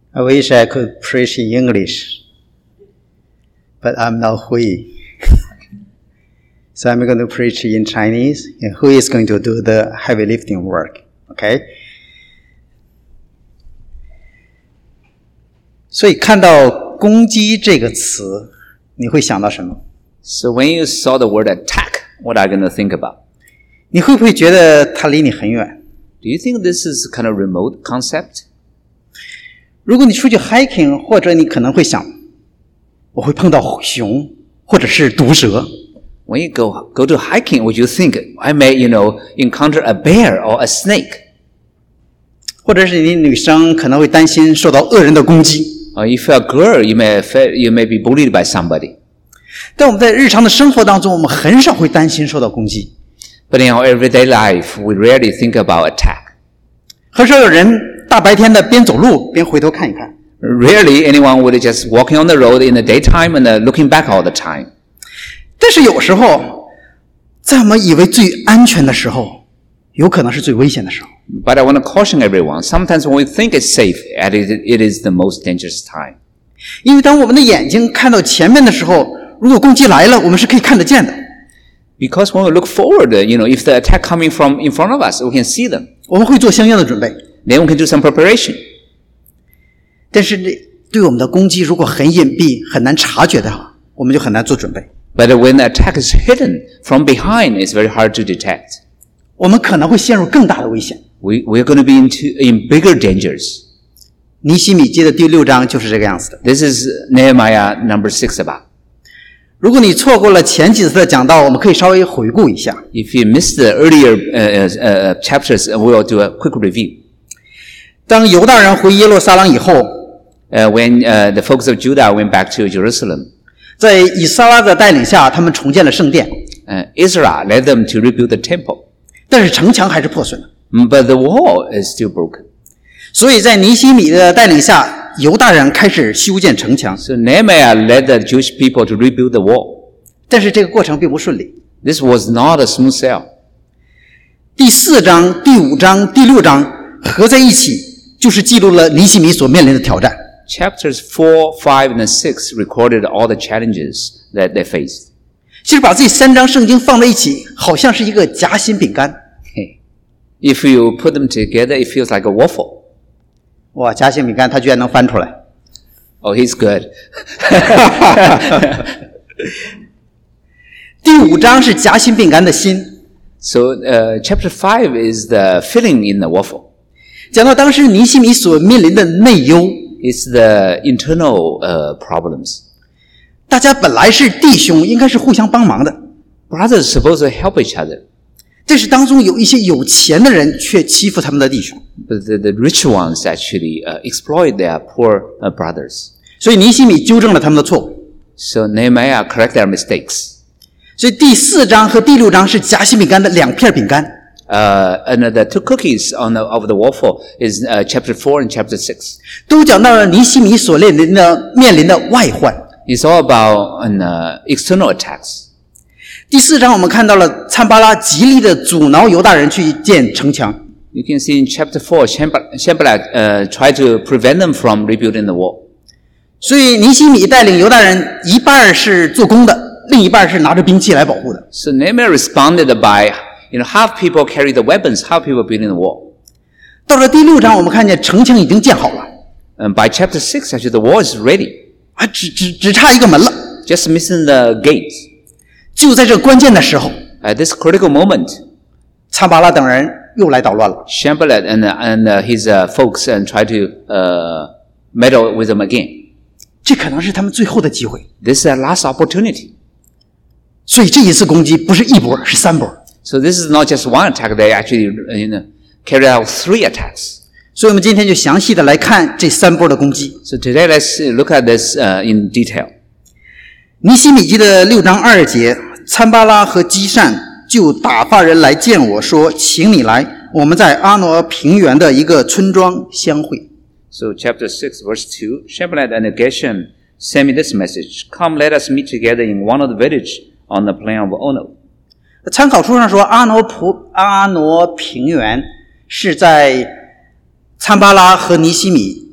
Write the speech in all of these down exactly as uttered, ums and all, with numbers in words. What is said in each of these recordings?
I wish I could preach in English, but I'm not Hui. So I'm going to preach in Chinese, and Hui is going to do the heavy lifting work. Okay? 所以看到攻击这个词，你会想到什么？ So when you saw the word attack, what are you going to think about? 你会不会觉得它离你很远？ Do you think this is kind of remote concept? 如果你出去 hiking， 或者你可能会想，我会碰到熊，或者是毒蛇。 When you go go to hiking, would you think I may, you know, encounter a bear or a snake? 或者是你女生可能会担心受到恶人的攻击。 Or if you're a girl, you may you may be bullied by somebody. 但我们在日常的生活当中，我们很少会担心受到攻击。 But in our everyday life, we rarely think about attack. 很少有人大白天的边走路边回头看一看。 Rarely anyone would just walking on the road in the daytime and uh, looking back all the time. 但是有时候，在我们以为最安全的时候，有可能是最危险的时候。 But I want to caution everyone, sometimes when we think it's safe, it is the most dangerous time. 因为当我们的眼睛看到前面的时候，如果攻击来了，我们是可以看得见的。 Because when we look forward, you know, if the attack coming from in front of us, we can see them. 我们会做相应的准备。 Then we can do some preparation. 但是对我们的攻击如果很隐蔽、很难察觉的话，我们就很难做准备。 But when the attack is hidden from behind, it's very hard to detect. 我们可能会陷入更大的危险。 We we're going to be into in bigger dangers. 尼希米记的第六章就是这个样子的。 This is Nehemiah number six about. 如果你错过了前几次的讲道，我们可以稍微回顾一下。 If you missed the earlier uh, uh, chapters, we'll do a quick review. 当犹大人回耶路撒冷以后， Uh, when uh, the folks of Judah went back to Jerusalem, 在以撒拉的带领下，他们重建了圣殿， uh, Ezra led them to rebuild the temple. 但是城墙还是破损了。 But the wall is still broken. 所以在尼希米的带领下，犹大人开始修建城墙， So Nehemiah led the Jewish people to rebuild the wall. 但是这个过程并不顺利。 This was not a smooth sail. 第四章、第五章、第六章合在一起，就是记录了尼希米所面临的挑战。 Chapters four, five, and six recorded all the challenges that they faced. 其实把这三章圣经放在一起，好像是一个夹心饼干。 If you put them together, it feels like a waffle. 哇，夹心饼干它居然能翻出来。 Oh, he's good. 第五章是夹心饼干的心， So uh, chapter five is the filling in the waffle. 讲到当时尼希米所面临的内忧。 It's the internal uh, problems. 大家本来是弟兄，应该是互相帮忙的， Brothers are supposed to help each other. 但是当中有一些有钱的人却欺负他们的弟兄， But the, the rich ones actually uh, exploit their poor uh, brothers. 所以尼希米纠正了他们的错误。 So Nehemiah correct their mistakes. 所以第四章和第六章是夹心饼干的两片饼干。 Uh, and the two cookies on the, of the waffle is uh, chapter four and chapter six. 都讲到了尼希米所面临的面临的外患。 It's all about an, uh, external attacks. 第四章我们看到了参巴拉极力的阻挠犹大人去建城墙。 You can see in chapter four, Sanballat uh, tried to prevent them from rebuilding the wall. 所以尼希米带领犹大人一半是做工的，另一半是拿着兵器来保护的。 So Nehemiah responded by, you know, half people carry the weapons, half people building the wall. 到了第六章，我们看见城墙已经建好了， And by chapter six, actually, the wall is ready. 啊，只只只差一个门了。 Just missing the gates. 就在这关键的时候， At this critical moment, 参巴拉等人又来捣乱了。 Sanballat and, uh, and uh, his uh, folks and try to uh, meddle with them again. 这可能是他们最后的机会。 This is their last opportunity. 所以这一次攻击不是一波，是三波。 So this is not just one attack. They actually, you know, carried out three attacks. 所以我们今天就详细的来看这三波的攻击。 So today, let's look at this uh, in detail. 尼希米记的六章二节，参巴拉和基善就打发人来见我说：“请你来，我们在阿挪平原的一个村庄相会。” So chapter six, verse two, Sanballat and Geshem sent me this message. Come, let us meet together in one of the village on the plain of Ono. 参考书上说，阿挪普阿挪平原是在参巴拉和尼希米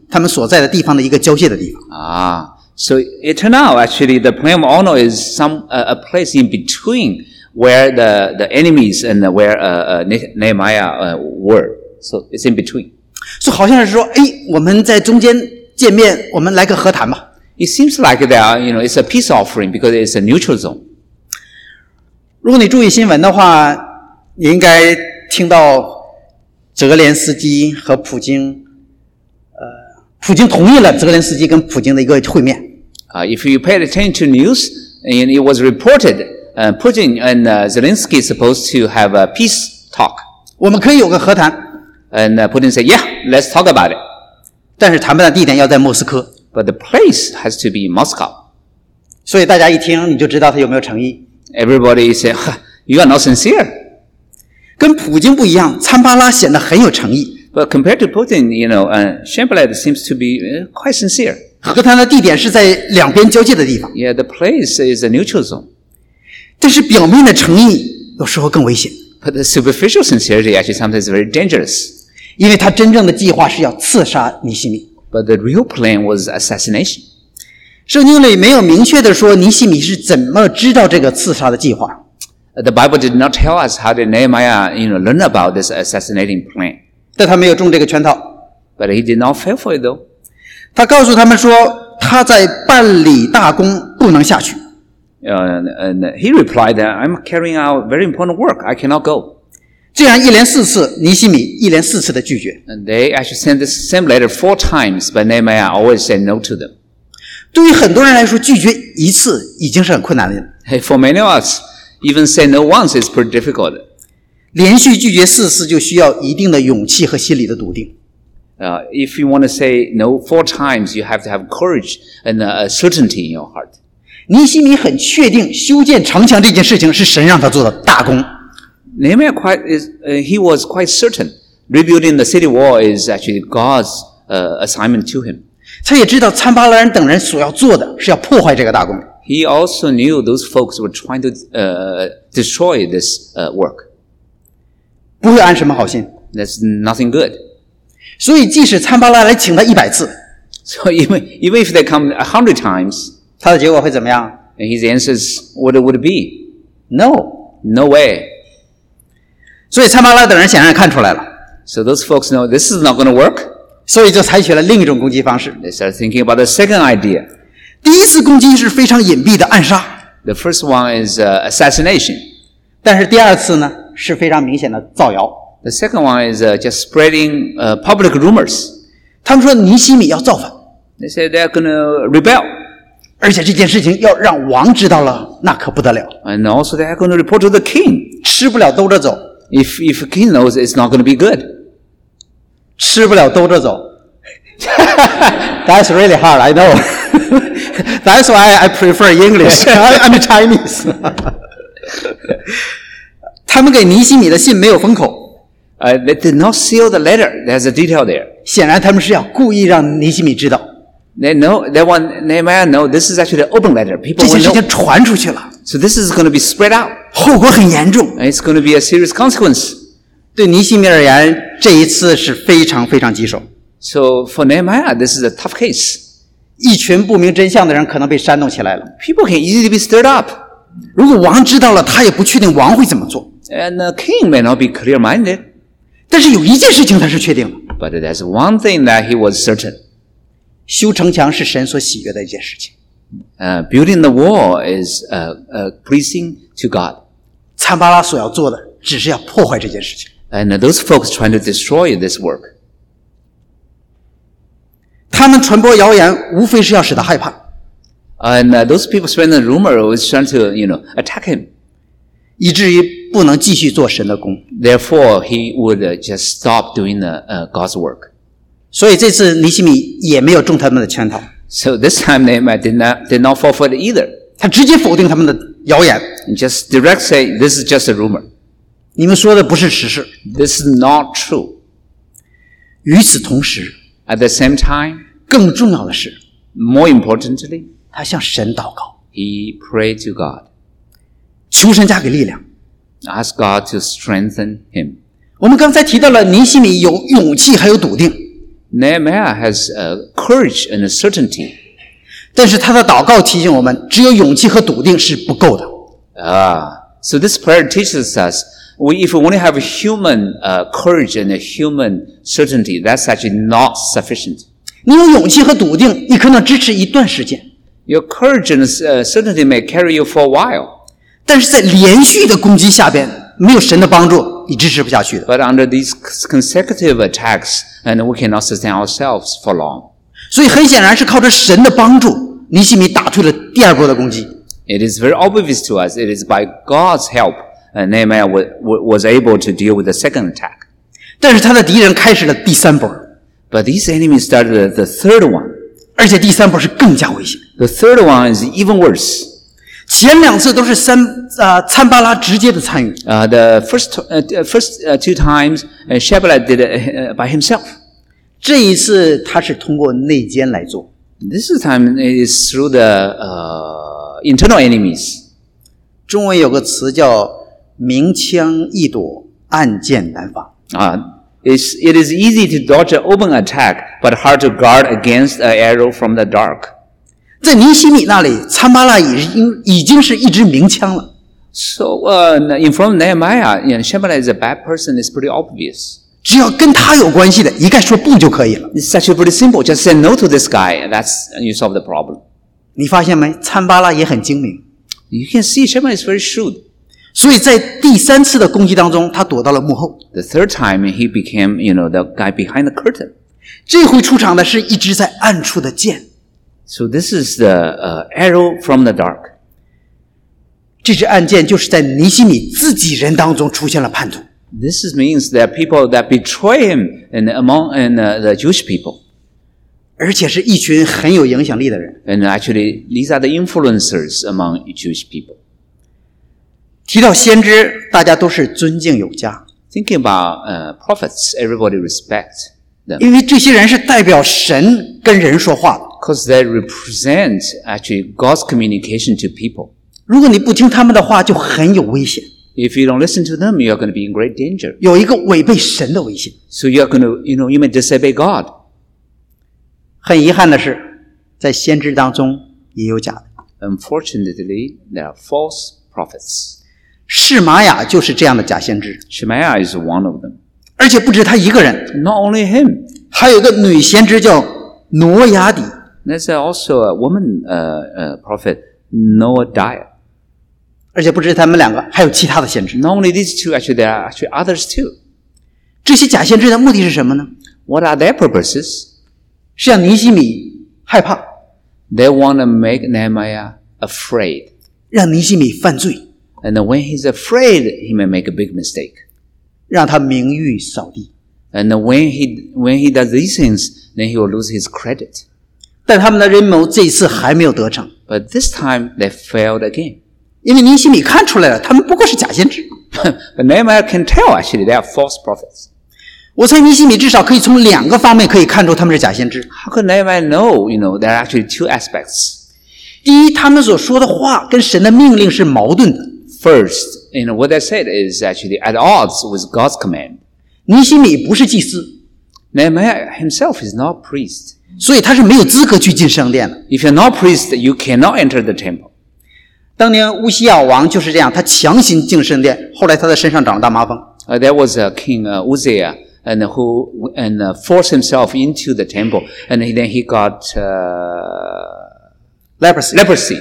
他们所在的地方的一个交界的地方。 Ah, so it turned out actually the plain of Ono is some uh, a place in between where the, the enemies and where uh, uh, Nehemiah uh, were. So it's in between. 所以好像是说，哎，我们在中间见面，我们来个和谈吧。 It seems like they are, you know, it's a peace offering because it's a neutral zone. 如果你注意新闻的话，你应该听到泽连斯基和普京，呃，普京同意了泽连斯基跟普京的一个会面。 Uh, if you paid attention to news, and it was reported, uh, Putin and uh, Zelensky is supposed to have a peace talk. 我们可以有个和谈， And uh, Putin said, yeah, let's talk about it. 但是谈判的地点要在莫斯科。 But the place has to be Moscow. 所以大家一听你就知道他有没有诚意。 Everybody said, you are not sincere. 跟普京不一样，参巴拉显得很有诚意。 But compared to Putin, you know, uh, Chamberlain seems to be uh, quite sincere. 和谈的地点是在两边交界的地方， Yeah, the place is a neutral zone. 但是表面的诚意有时候更危险， But the superficial sincerity actually sometimes is very dangerous. 因为他真正的计划是要刺杀尼西米。 But the real plan was assassination. 圣经里没有明确的说尼西米是怎么知道这个刺杀的计划， The Bible did not tell us how did Nehemiah, you know, learn about this assassinating plan. 但他没有中这个圈套。 But he did not fail for it though. 他告诉他们说他在办理大工，不能下去。 Uh, and he replied that I'm carrying out very important work. I cannot go. 这样一连四次，尼西米一连四次的拒绝。 And they actually sent this same letter four times, but Nehemiah always said no to them. 对于很多人来说，拒绝一次已经是很困难的。 Hey, for many of us, even say no once is pretty difficult. 连续拒绝四次，就需要一定的勇气和心理的笃定。 Uh, if you want to say no four times, you have to have courage and uh, certainty in your heart. 尼西米很确定修建城墙这件事情是神让他做的大工。 Nehemiah quite is, uh, he was quite certain rebuilding the city wall is actually God's uh, assignment to him. 他也知道参巴拉人等人所要做的是要破坏这个大工。 He also knew those folks were trying to uh, destroy this uh, work. 不会安什么好心。 That's nothing good. 所以即使参巴拉来请他一百次， So even, even if they come a hundred times, 他的结果会怎么样 and his answers, what would it be? ？No。 No way. 所以参巴拉等人显然看出来了， So those folks know this is not going to work. 所以就采取了另一种攻击方式。 They start thinking about the second idea. 第一次攻击是非常隐蔽的暗杀， The first one is uh, assassination. 但是第二次呢是非常明显的造谣。 The second one is uh, just spreading uh, public rumors. 他们说尼西米要造反， They say they're going to rebel. 而且这件事情要让王知道了，那可不得了， And also they're going to report to the king. 吃不了兜着走， If, if the king knows, it's not going to be good. 吃不了兜着走。That's really hard, I know. That's why I prefer English. I'm Chinese. 他们给尼西米的信没有封口， Uh, they did not seal the letter. There's a detail there. 显然他们是要故意让尼西米知道 They know, they want Nehemiah know this is actually an open letter. People 这件 will 事 know. 情传出去了， So this is going to be spread out. 后果很严重。 And it's going to be a serious consequence. 对尼西米而言，这一次是非常非常棘手。 So for Nehemiah, this is a tough case. 一群不明真相的人可能被煽动起来了。 People can easily be stirred up. 如果王知道了，他也不确定王会怎么做。 And the king may not be clear-minded. 但是有一件事情他是确定的， But there's one thing that he was certain. 修城墙是神所喜悦的一件事情。 Uh, building the wall is uh, uh, pleasing to God. 参巴拉所要做的只是要破坏这件事情。 And uh, those folks trying to destroy this work. 他们传播谣言，无非是要使他害怕。 And uh, those people spreading the rumor was trying to, you know, attack him. 以至于不能继续做神的工。 Therefore, he would uh, just stop doing the, uh, God's work. 所以这次尼西米也没有中他们的圈套， So this time Nehemiah did not, did not fall for it either. 他直接否定他们的谣言。 And just direct say, this is just a rumor. 你们说的不是实事。 This is not true. 与此同时， At the same time, 更重要的是， more importantly, 他向神祷告， he prayed to God. 求神加给力量。 Ask God to strengthen him. 我们刚才提到了尼西米有勇气还有笃定， Nehemiah has uh, courage and certainty. 但是他的祷告提醒我们，只有勇气和笃定是不够的。 Ah, so this prayer teaches us, we, if we only have a human uh, courage and a human certainty, that's actually not sufficient. 你有勇气和笃定，你可能支持一段时间， Your courage and uh, certainty may carry you for a while. 但是在连续的攻击下边，没有神的帮助，你支持不下去的。 But under these consecutive attacks, and we cannot sustain ourselves for long. 所以很显然是靠着神的帮助，尼希米打退了第二波的攻击。 It is very obvious to us, it is by God's help, and Nehemiah w- w- was able to deal with the second attack. 但是他的敌人开始了第三波， But these enemies started the, the third one. 而且第三波是更加危险。 The third one is even worse. 前两次都是三啊参巴拉直接的参与， Uh, the first, uh, first uh, two times, uh, Shebellah did it uh, by himself. 这一次他是通过内奸来做。 This time is through the uh, internal enemies. 中文有个词叫明枪易躲，暗箭难防。 Uh, it's, it is easy to dodge an open attack, but hard to guard against an arrow from the dark. 在尼希米那里，参巴拉已经已经是一支明枪了。 So, uh, in front of Nehemiah, you know, Shebellah is a bad person, it's pretty obvious. 只要跟他有关系的，一概说不就可以了。 It's actually pretty simple. Just say no to this guy, and that's, and you solve the problem. 你发现没？参巴拉也很精明， You can see Shebellah is very shrewd. 所以在第三次的攻击当中，他躲到了幕后。 The third time, he became, you know, the guy behind the curtain. 这回出场的是一支在暗处的箭， So this is the uh, arrow from the dark. 这支暗箭就是在尼希米自己人当中出现了叛徒。 This is, means there are people that betray him and among and uh, the Jewish people. 而且是一群很有影响力的人。 And actually, these are the influencers among Jewish people. 提到先知，大家都是尊敬有加， Thinking about uh, prophets, everybody respect them. 因为这些人是代表神跟人说话的。 Because they represent actually God's communication to people. 如果你不听他们的话，就很有危险， If you don't listen to them, you are going to be in great danger. 有一个违背神的危险。 So you are going to, you know, you may disobey God. 很遗憾的是，在先知当中也有假的。 Unfortunately, there are false prophets. 示玛雅就是这样的假先知， Shemaiah is one of them. 而且不止他一个人， Not only him, 还有一个女先知叫挪亚底， there's also a woman uh, uh, prophet, Noadiah. 而且不止他们两个，还有其他的先知。 Not only these two, actually, there are actually others too. 这些假先知的目的是什么呢？ What are their purposes? 是让尼希米害怕， They want to make Nehemiah afraid. 让尼希米犯罪， And then when he's afraid, he may make a big mistake. 让他名誉扫地。 And then when he, when he does these things, then he will lose his credit. 但他们的阴谋这一次还没有得逞， But this time, they failed again. 因为尼希米看出来了，他们不过是假先知。 But Nehemiah can tell, actually, they are false prophets. 我猜尼希米至少可以从两个方面可以看出他们是假先知。 How could Nehemiah know, you know, there are actually two aspects. 第一，他们所说的话跟神的命令是矛盾的。 First, you know, what they said is actually at odds with God's command. 尼希米不是祭司， Nehemiah himself is not a priest. 所以他是没有资格去进圣殿的。 If you're not a priest, you cannot enter the temple. 当年乌西亚王就是这样，他强行进圣殿，后来他的身上长了大麻风。 Uh, there was a king uh, Uzziah, and who and uh, forced himself into the temple, and he, then he got uh, leprosy。 leprosy.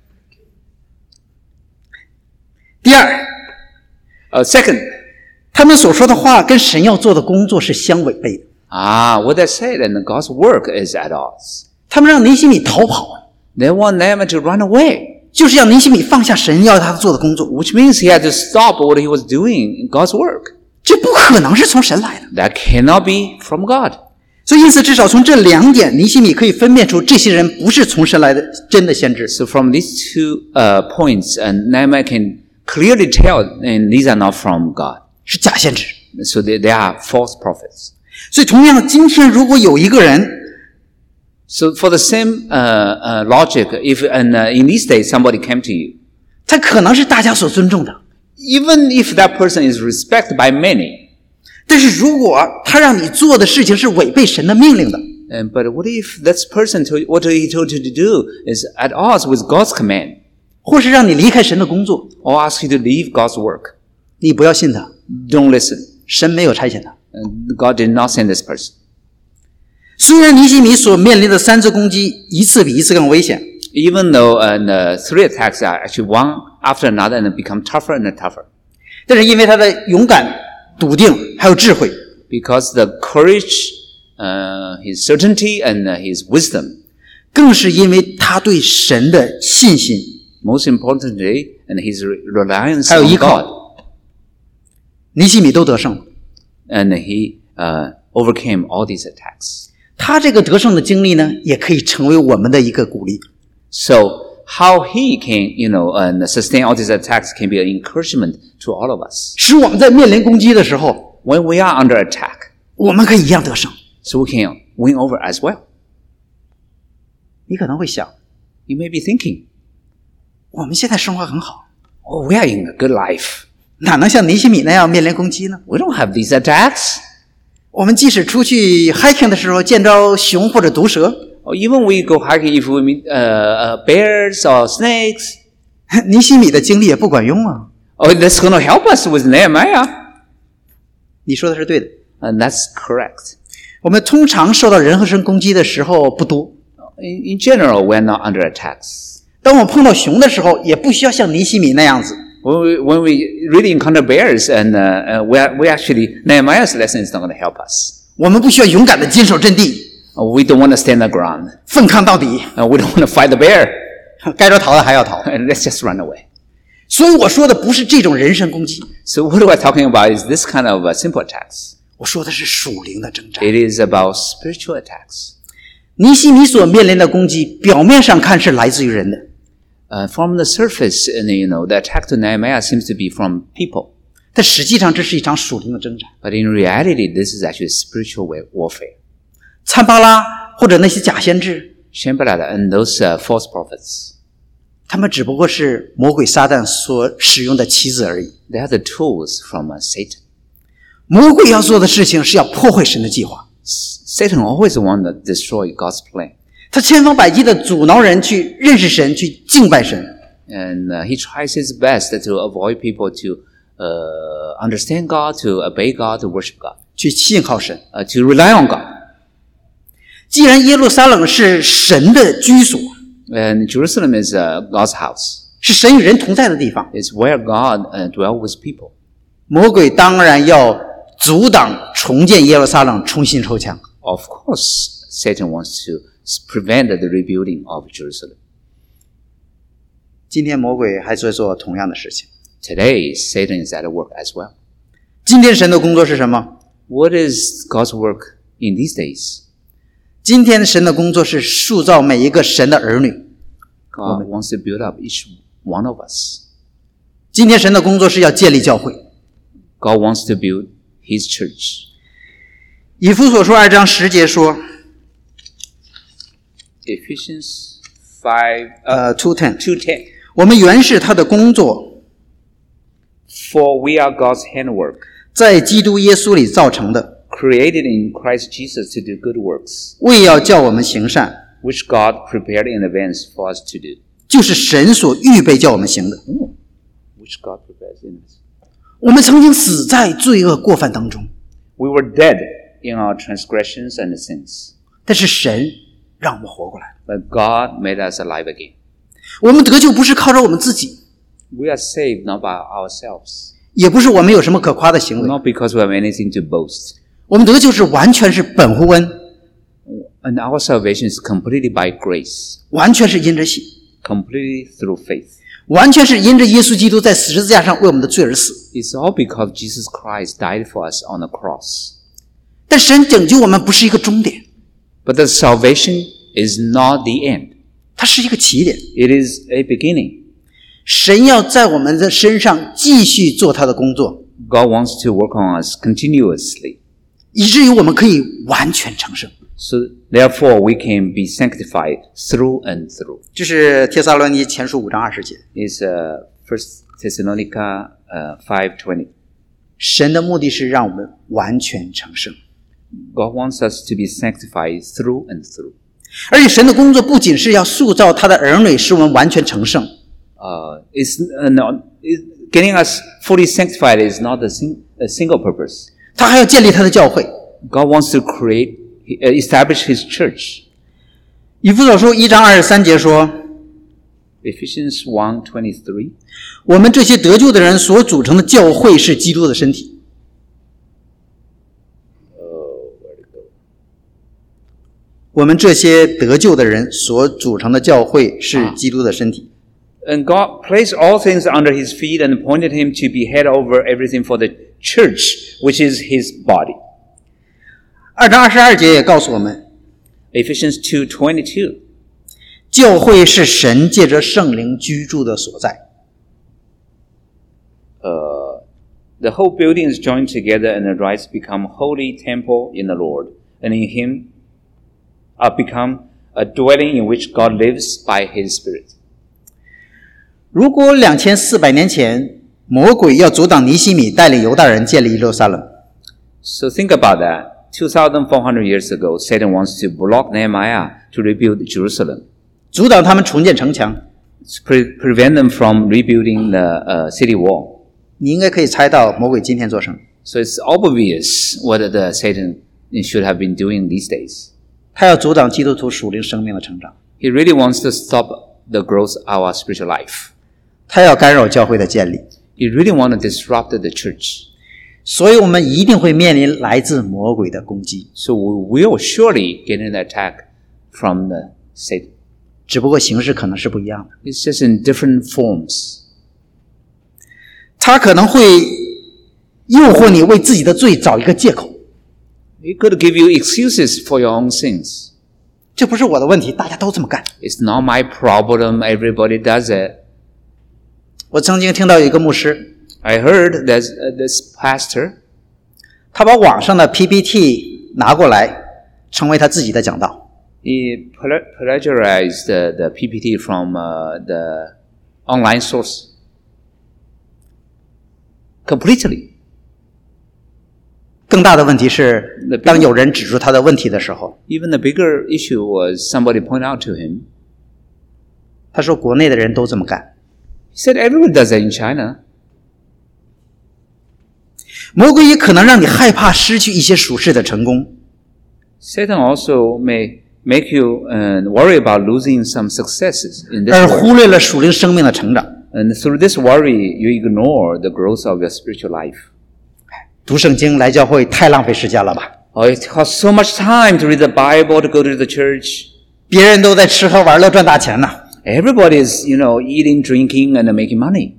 第二， Uh, second, 他们所说的话跟神要做的工作是相违背的。 ah, what they said and God's work is at odds. 他们让尼希米逃跑， They want Nehemiah to run away, 就是让尼希米放下神要他做的工作。 which means he had to stop what he was doing in God's work. 这不可能是从神来的。 That cannot be from God. 所以因此，至少从这两点，尼希米可以分辨出这些人不是从神来的真的先知。 So from these two uh, points, and Nehemiah can clearly tell, and these are not from God. 是假先知。 So they, they are false prophets. 所以同样的，今天如果有一个人， So for the same uh, uh, logic, if and uh, in these days somebody came to you, 他可能是大家所尊重的， even if that person is respected by many, 但是如果他让你做的事情是违背神的命令的， And, but what if this person told what he told you to do is at odds with God's command, 或是让你离开神的工作， or ask you to leave God's work? 你不要信他， Don't listen. 神没有差遣他。 And God did not send this person. 虽然尼希米所面临的三次攻击一次比一次更危险， Even though uh, the three attacks are actually one after another and become tougher and tougher. 但是因为他的勇敢、笃定还有智慧， Because the courage, uh, his certainty, and uh, his wisdom, 更是因为他对神的信心 most importantly, and his re- reliance 还有 on 依 God, 靠，尼希米都得胜了。 and he uh, overcame all these attacks. 他这个得胜的经历呢，也可以成为我们的一个鼓励。 So how he can, you know, and sustain all these attacks can be an encouragement to all of us. 使我们在面临攻击的时候， When we are under attack, 我们可以一样得胜。 so we can win over as well. 你可能会想， You may be thinking, 我们现在生活很好， oh, we are in a good life. 哪能像尼希米那样面临攻击呢？ We don't have these attacks. 我们即使出去 hiking 的时候见着熊或者毒蛇， Or even we go hiking if we meet uh, uh, bears or snakes. 尼希米的经历也不管用啊。 Oh, that's going to help us with Nehemiah. 你说的是对的。 And that's correct. 我们通常受到人和神攻击的时候不多， In, in general, we're not under attacks. 当我们碰到熊的时候，也不需要像尼希米那样子。 When we, when we really encounter bears, and uh, uh, we, are, we actually, Nehemiah's lesson is not going to help us. 我们不需要勇敢的坚守阵地， Uh, we don't want to stand the ground. 奋抗到底， Uh, we don't want to fight the bear. 该着逃的还要逃。 And let's just run away. 所以我说的不是这种人身攻击， So what we're talking about is this kind of uh, simple attacks. 我说的是属灵的征战。 It is about spiritual attacks. 尼希米所面临的攻击，表面上看是来自于人的， Uh, from the surface, and, you know, the attack to Nehemiah seems to be from people. 但实际上这是一场属灵的征战。 But in reality, this is actually spiritual wa- warfare. 参巴拉或者那些假先知， Shembalad and those uh, false prophets, 他们只不过是魔鬼撒旦所使用的棋子而已。 they are the tools from uh, Satan. 魔鬼要做的事情是要破坏神的计划， Satan always wants to destroy God's plan. 他千方百计的阻挠人去认识神，去敬拜神。 And uh, he tries his best to avoid people to uh, understand God, to obey God, to worship God, 去信靠神。 uh, to rely on God. 既然耶路撒冷是神的居所， And Jerusalem is uh, God's house. 是神与人同在的地方， It's where God uh, dwells with people. 魔鬼当然要阻挡重建耶路撒冷，重新抽枪。 Of course, Satan wants to prevent the rebuilding of Jerusalem. 今天魔鬼还在做同样的事情。 Today, Satan is at work as well. 今天神的工作是什么？ What is God's work in these days? 今天神的工作是塑造每一个神的儿女。 God wants to build up each one of us. 今天神的工作是要建立教会。 God wants to build His church. 以弗所书二章十节说， Ephesians five, 呃 two ten， two ten. 我们原是他的工作， For we are God's handwork, 在基督耶稣里造成的， created in Christ Jesus to do good works, 为要叫我们行善， which God prepared in advance for us to do. 就是神所预备叫我们行的。 Which God prepares in us. 我们曾经死在罪恶过犯当中， We were dead in our transgressions and sins, 但是神让我们活过来。 but God made us alive again. 我们得救不是靠着我们自己， We are saved not by ourselves, 也不是我们有什么可夸的行为， not because we have anything to boast. 我们得救是完全是本乎恩， And our salvation is completely by grace, 完全是因着信， completely through faith. 完全是因着耶稣基督在十字架上为我们的罪而死。 It's all because Jesus Christ died for us on the cross. 但神拯救我们不是一个终点， But the salvation is not the end. 它是一个起点。 It is a beginning. 神要在我们的身上继续做他的工作， God wants to work on us continuously. 以至于我们可以完全成圣。 So therefore we can be sanctified through and through. 这是帖撒罗尼前书五章二十节。 It's uh, First Thessalonica uh, five twenty. 神的目的是让我们完全成圣。 God wants us to be sanctified through and through. 而且神的工作不仅是要塑造他的儿女，使我们完全成圣。 Uh, it's, uh, not, it, getting us fully sanctified is not a, sing, a single purpose. 他还要建立他的教会。 God wants to create, establish His church. 以弗所书一章二十三节说 Ephesians one twenty-three. 我们这些得救的人所组成的教会是基督的身体。我们这些得救的人所组成的教会是基督的身体。 And God placed all things under His feet and appointed Him to be head over everything for the church, which is His body. 二章二十二节也告诉我们 Ephesians two twenty-two. 教会是神借着圣灵居住的所在。 Uh, the whole building is joined together and the rites become holy temple in the Lord. And in Him uh, become a dwelling in which God lives by His Spirit. 如果两千四百年前魔鬼要阻挡尼希米带领犹大人建立耶路撒冷， So think about that. two thousand four hundred years ago, Satan wants to block Nehemiah to rebuild Jerusalem. 阻挡他们重建城墙。 To pre- prevent them from rebuilding the uh, city wall. 你应该可以猜到魔鬼今天做什么。 So it's obvious what the Satan should have been doing these days. 他要阻挡基督徒属灵生命的成长。 He really wants to stop the growth of our spiritual life. 他要干扰教会的建立。 He really wants to disrupt the church. 所以我们一定会面临来自魔鬼的攻击， So we will surely get an attack from the Satan. 只不过形式可能是不一样的。 It's just in different forms. 他可能会诱惑你为自己的罪找一个借口。 He could give you excuses for your own sins. 这不是我的问题，大家都这么干。 It's not my problem. Everybody does it. 我曾经听到有一个牧师， I heard there's uh, this pastor. 他把网上的 P P T 拿过来，成为他自己的讲道。 He plagiarized the, the P P T from uh, the online source completely. 更大的问题是 The，big- 当有人指出他的问题的时候， Even the bigger issue was somebody pointed out to him. 他说国内的人都这么干。 He said everyone does that in China. 魔鬼也可能让你害怕失去一些属世的成功， Satan also may make you uh, worry about losing some successes in this 而 world. 忽略了属灵生命的成长。 And through this worry, you ignore the growth of your spiritual life. 读圣经来教会太浪费时间了吧？ Oh, it costs so much time to read the Bible, to go to the church. 别人都在吃喝玩乐赚大钱呢。 Everybody is, you know, eating, drinking, and making money.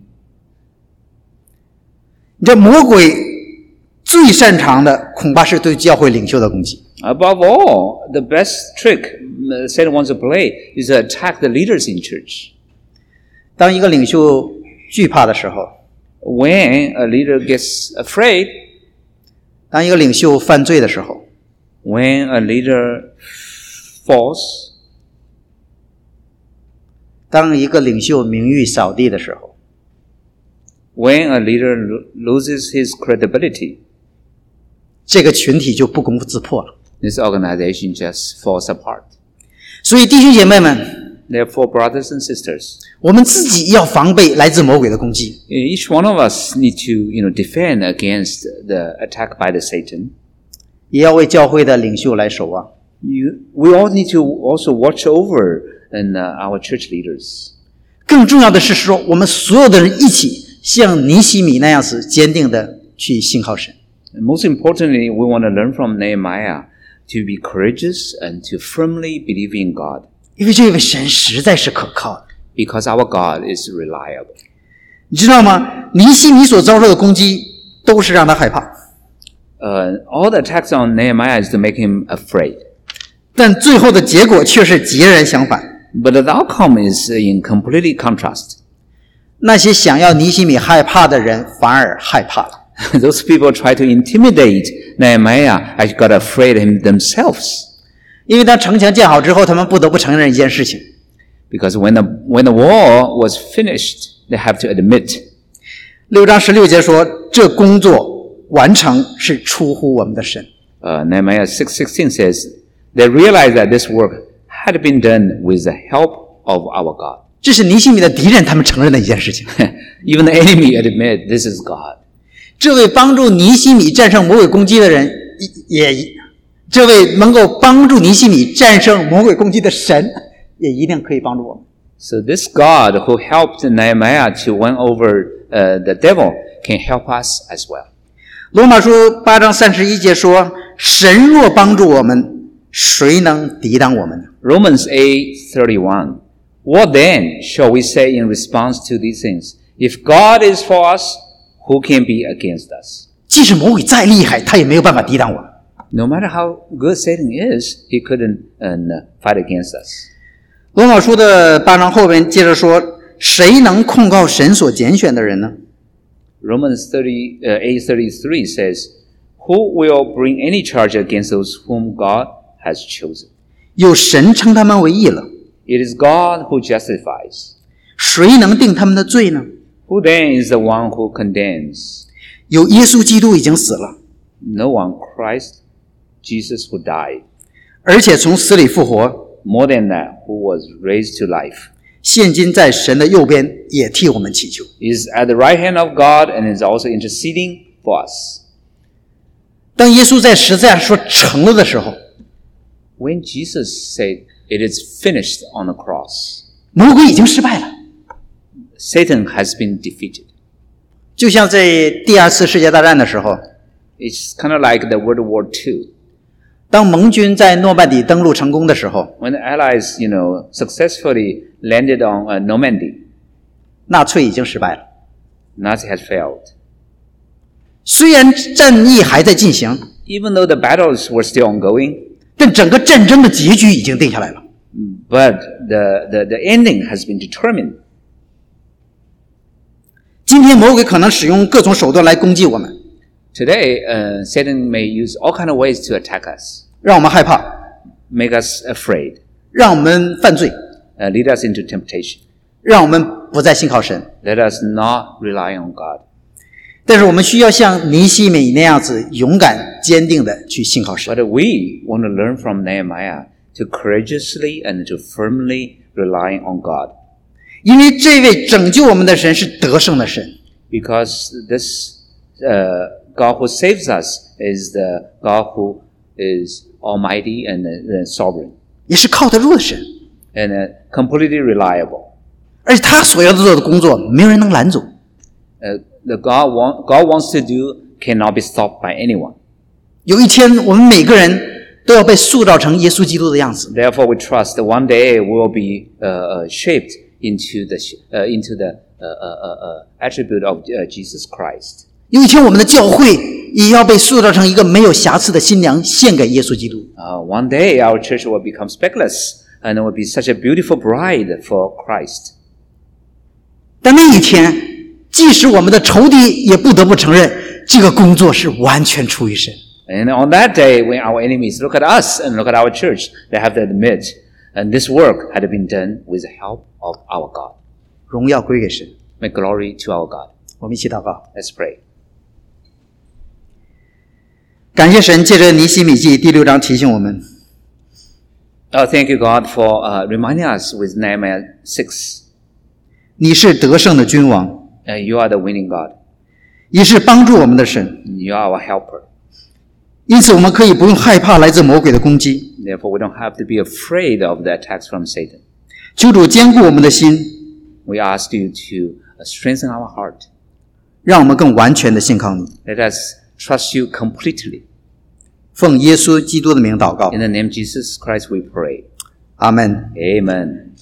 你这魔鬼最擅长的恐怕是对教会领袖的攻击。 Above all, the best trick uh, Satan wants to play is to attack the leaders in church. 当一个领袖惧怕的时候， When a leader gets afraid, 当一个领袖犯罪的时候， when a leader falls, 当一个领袖名誉扫地的时候， when a leader lo- loses his credibility, 这个群体就不攻自破了。 this organization just falls apart. 所以弟兄姐妹们， Therefore, brothers and sisters, 我们自己要防备来自魔鬼的攻击。 each one of us need to, you know, defend against the attack by the Satan. 也要为教会的领袖来守望。 You, we all need to also watch over and uh, our church leaders. 更重要的是说，我们所有的人一起像尼希米那样子坚定的去信靠神。 And most importantly, we want to learn from Nehemiah to be courageous and to firmly believe in God, 因为这位神实在是可靠的。 because our God is reliable. 你知道吗？尼希米所遭受的攻击都是让他害怕， Uh, all the attacks on Nehemiah is to make him afraid. 但最后的结果却是截然相反。 But the outcome is in completely contrast. 那些想要尼希米害怕的人反而害怕了。 Those people try to intimidate Nehemiah actually got afraid of him themselves. 因为当城墙建好之后，他们不得不承认一件事情： Because when the, when the wall was finished, they have to admit. 六章十六节说，这工作完成是出乎我们的神。 Uh, Nehemiah six sixteen says, they realized that this work had been done with the help of our God. 这是尼希米的敌人他们承认的一件事情。 Even the enemy admit this is God. 这位帮助尼希米战胜魔鬼攻击的人，也这位能够帮助尼希米战胜魔鬼攻击的神，也一定可以帮助我们。 So this God who helped Nehemiah to win over uh, the devil can help us as well. 罗马书八章三十一节说：“神若帮助我们，谁能抵挡我们呢？” Romans eight thirty-one. What then shall we say in response to these things? If God is for us, who can be against us? 即使魔鬼再厉害，他也没有办法抵挡我们。 No matter how good Satan is, he couldn't uh, fight against us. 罗马书的八章后边接着说：“谁能控告神所拣选的人呢？” Romans eight thirty-three says, Who will bring any charge against those whom God has chosen? 有神称他们为义了。 It is God who justifies. 谁能定他们的罪呢？ Who then is the one who condemns? 有耶稣基督已经死了， No one, Christ Jesus who died. 而且从死里复活， More than that, who was raised to life. 现今在神的右边，也替我们祈求。 He is at the right hand of God and is also interceding for us. 当耶稣在十字架上说成了的时候， When Jesus said, It is finished on the cross, 魔鬼已经失败了。 Satan has been defeated. 就像在第二次世界大战的时候， It's kind of like the World War Two. 当盟军在诺曼底登陆成功的时候， When the Allies, you know, successfully landed on uh, Normandy, 纳粹已经失败了。 Nazi had failed. 虽然战役还在进行， Even though the battles were still ongoing, 但整个战争的结局已经定下来了。 but the, the, the ending has been determined. 今天魔鬼可能使用各种手段来攻击我们， Today, uh, Satan may use all kind of ways to attack us, 让我们害怕， make us afraid, 让我们犯罪， uh, lead us into temptation. 让我们不再信靠神。 Let us not rely on God. 但是我们需要像尼希米那样子勇敢坚定的去信靠神。 But we want to learn from Nehemiah to courageously and to firmly rely on God. 因为这位拯救我们的神是得胜的神， Because this uh, God who saves us is the God who is almighty and uh, sovereign 也是靠得住的神， and uh, completely reliable. 而且他所要做的工作，没有人能拦阻。 Uh, the God, want, God wants to do cannot be stopped by anyone. 有一天，我们每个人都要被塑造成耶稣基督的样子。 Therefore, we trust that one day we will be uh, uh, shaped into the uh, into the uh, uh, uh, attribute of uh, Jesus Christ. 有一天，我们的教会也要被塑造成一个没有瑕疵的新娘，献给耶稣基督。 Uh, one day, our church will become speckless, and it will be such a beautiful bride for Christ. 但那一天，即使我们的仇敌也不得不承认，这个工作是完全出于神。 And on that day, when our enemies look at us and look at our church, they have to admit, and this work had been done with the help of our God. 荣耀归给神。 Make glory to our God. 我们一起祷告， Let's pray. 感谢神借着尼希米记第六章提醒我们， Oh, thank you, God, for uh, reminding us with Nehemiah six. 你是得胜的君王， Uh, you are the winning God. 也是帮助我们的神。 You are our helper. 因此，我们可以不用害怕来自魔鬼的攻击。 Therefore, we don't have to be afraid of the attacks from Satan. 求主坚固我们的心， We ask you to uh, strengthen our heart. 让我们更完全的信靠你。 Let us trust you completely. 奉耶稣基督的名祷告 In，the name of Jesus Christ we pray. 阿门。 Amen.